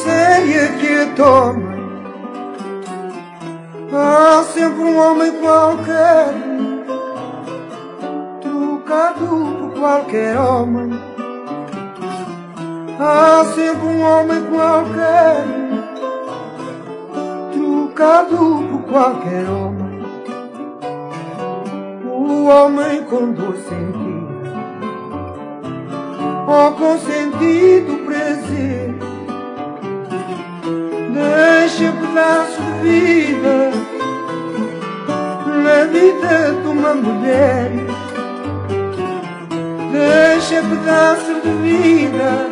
séria que a toma. Há sempre um homem qualquer, trocado por qualquer homem. Há sempre um homem qualquer, trocado por qualquer homem. O homem com dor sentida, ou com sentido prazer, deixa pedaço de vida na vida de uma mulher. Deixa pedaço de vida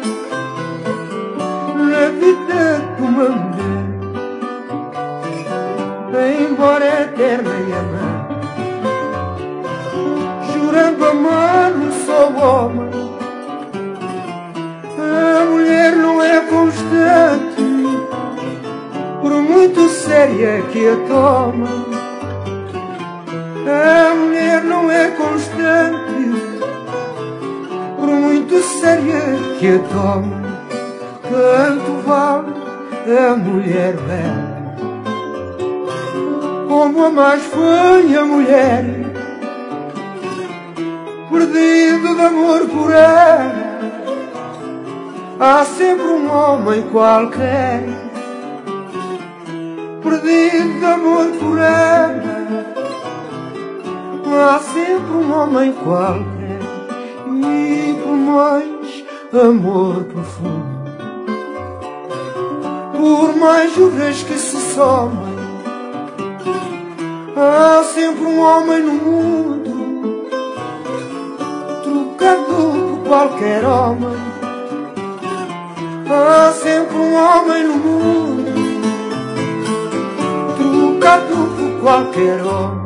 na vida de uma mulher. Embora eterna e amante, jurando amar um só homem, a mulher não é constante, por muito séria que a toma. A mulher não é constante, por muito séria que a toma. Tanto vale a mulher bela como a mais feia mulher, perdido de amor por ela. Há sempre um homem qualquer, perdido de amor por ela. Há sempre um homem qualquer, e por mais amor profundo, por mais juras que se somem, há sempre um homem no mundo, trocado por qualquer homem. Há sempre um homem no mundo, trocado por qualquer homem.